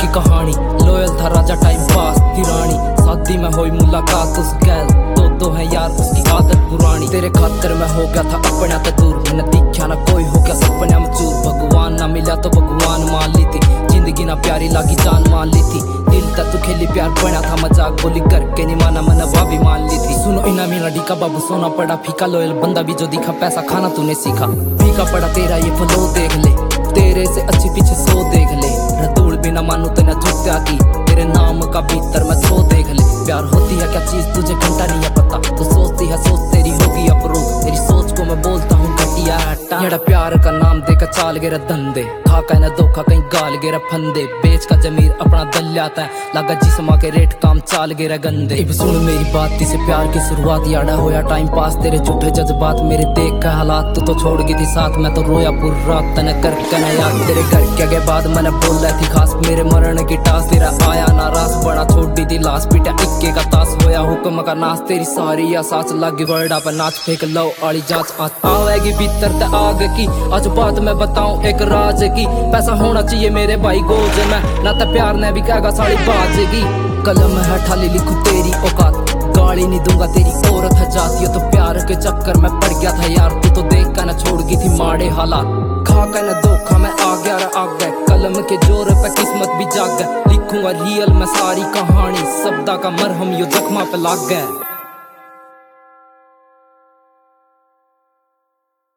कहानी। लोयल था राजा time pass थी रानी, शादी में हुई मुलाकात उस गैल, दो है यार उसकी आदत पुरानी। तेरे खातर मैं हो गया था अपने ते दूर, मैंने दिखा ना कोई हो गया सपने में चूर। भगवान ना मिला तो भगवान मान ली थी, जिंदगी ना प्यारी लागी जान मान ली थी। दिल तक तू खेली प्यार बना था मजाक, बोली करके नहीं माना मैंने भी मान ली थी। सुनो इना मेरा डीका बाबू सोना पड़ा फीका, लोयल बंदा भी जो दिखा पैसा खाना तूने सीखा। फीका पड़ा तेरा ये फलो देख ले, तेरे से अच्छी पीछे सो देख ले। रतूल बिना मानू तेना जुत्या की, तेरे नाम का भीतर मैं सो देख ले। प्यार होती है क्या चीज तुझे घंटा नहीं है पता, तो सोचती है सोच तेरी होगी अप्रूव। तेरी सोच को मैं बोलता हूँ घटिया हटा, येड़ा प्यार का नाम देकर चाल गेरा धंधे। खा कहना धोखा कहीं गाल गेरा फंदे, बेच का जमीर अपना दल जाता है, लगा जिस्मा के रेट काम चाल गेरा गंदे। इब सुन मेरी बात से प्यार की शुरुआत, याड़ा होया टाइम पास तेरे झूठे जज्बात। मेरे देख का हालात तू तो छोड़ गई थी साथ, मैं तो रोया पूरी रात तने कर कहना याद। तेरे घर के आगे बाद मैंने बोला थी खास, मेरे मरण की टास तेरा आया ना रास। बड़ा छोड़ दी थी लाश पीटा इक्के का तास, होया हुक्म का नाश। तेरी सारी या सास लगी वर्डा पर नाच फेंक लो आड़ी जांच आवेगी भीतर ते आग की। आज बात मैं बताऊं एक राज की, पैसा होना चाहिए मेरे भाई गोज में, ना तो प्यार ने भी कहेगा साड़ी बाजेगी। कलम है ठाली लिखूं तेरी औकात, गाली नहीं दूंगा तेरी औरत है जाती। तो प्यार के चक्कर में पड़ गया था यार, तू तो देख कर ना छोड़ गई थी माड़े हालात। खा कर ना धोखा मैं आ गया आगे, कलम के जोर पे किस्मत भी जाग गए। लिखूंगा रियल मैं सारी कहानी, शब्दा का मरहम यो जख्मा पे लाग गए।